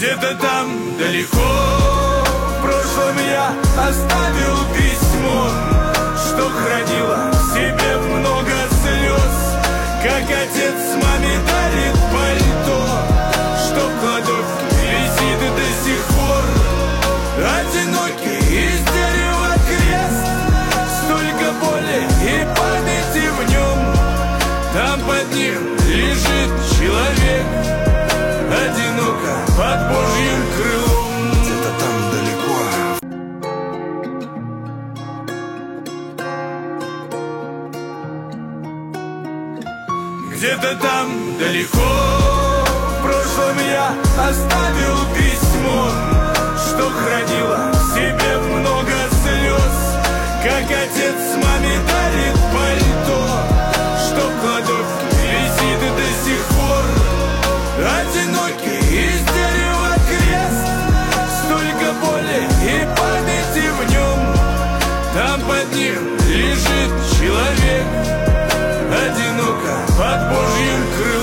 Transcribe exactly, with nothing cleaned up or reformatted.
Где-то там далеко в прошлом я оставил письмо, что хранило в себе много слез, как отец маме дарит пальто, что в кладовке висит и до сих пор. Одинокий из дерева крест, столько боли и памяти в нем. Там под ним лежит человек, одиноко под Божьим крылом. Где-то там далеко. Где-то там далеко в прошлом я оставил письмо, что хранило в себе много слез, как отец маме дарит пальто, что в кладовке висит и до сих пор. Одинокий из дерева крест, столько боли и памяти в нем. Там под ним лежит человек, одиноко под Божьим крылом.